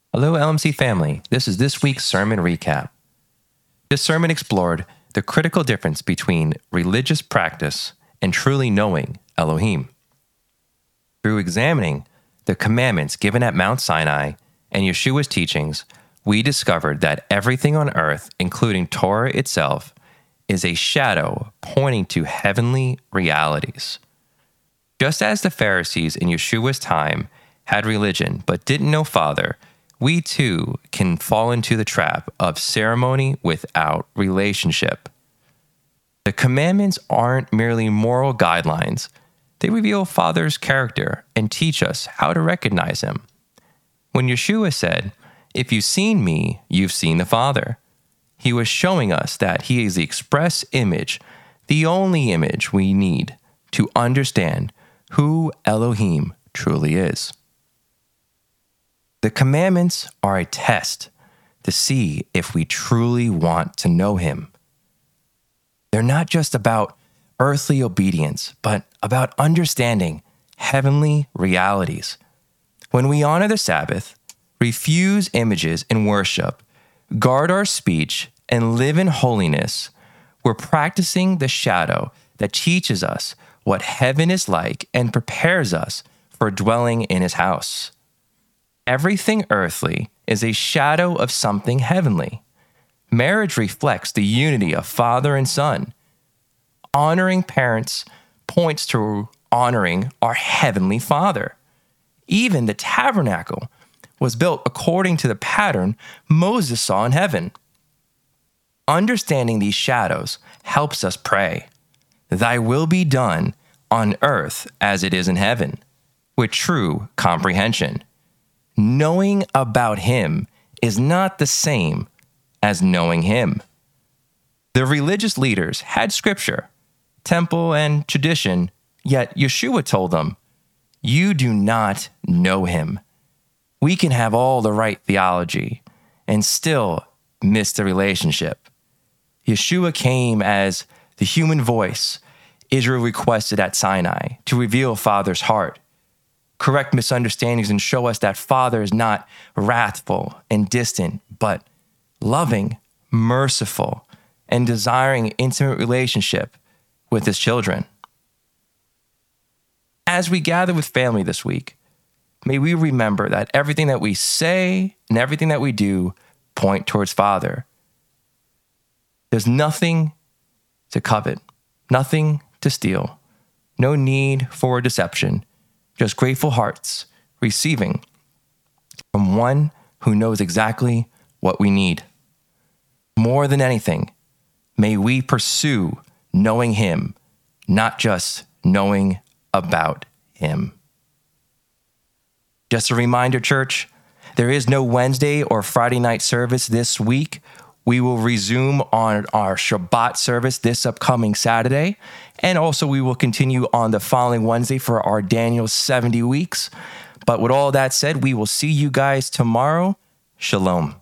Hello, LMC family. This is this week's sermon recap. This sermon explored the critical difference between religious practice and truly knowing Elohim. Through examining the commandments given at Mount Sinai and Yeshua's teachings, we discovered that everything on earth, including Torah itself, is a shadow pointing to heavenly realities. Just as the Pharisees in Yeshua's time had religion but didn't know Father, we too can fall into the trap of ceremony without relationship. The commandments aren't merely moral guidelines. They reveal Father's character and teach us how to recognize him. When Yeshua said, "If you've seen me, you've seen the Father," he was showing us that he is the express image, the only image we need to understand who Elohim truly is. The commandments are a test to see if we truly want to know him. They're not just about earthly obedience, but about understanding heavenly realities. When we honor the Sabbath, refuse images in worship, guard our speech, and live in holiness, we're practicing the shadow that teaches us what heaven is like and prepares us for dwelling in his house. Everything earthly is a shadow of something heavenly. Marriage reflects the unity of father and son. Honoring parents points to honoring our heavenly Father. Even the tabernacle was built according to the pattern Moses saw in heaven. Understanding these shadows helps us pray, "Thy will be done on earth as it is in heaven," with true comprehension. Knowing about him is not the same as knowing him. The religious leaders had scripture, temple, and tradition, yet Yeshua told them, "You do not know him." We can have all the right theology and still miss the relationship. Yeshua came as the human voice Israel requested at Sinai to reveal Father's heart, correct misunderstandings, and show us that Father is not wrathful and distant, but loving, merciful, and desiring intimate relationship with his children. As we gather with family this week, may we remember that everything that we say and everything that we do point towards Father. There's nothing to covet, nothing to steal, no need for deception, just grateful hearts receiving from one who knows exactly what we need. More than anything, may we pursue knowing him, not just knowing about him. Just a reminder, church, there is no Wednesday or Friday night service this week. We will resume on our Shabbat service this upcoming Saturday. And also we will continue on the following Wednesday for our Daniel 70 weeks. But with all that said, we will see you guys tomorrow. Shalom.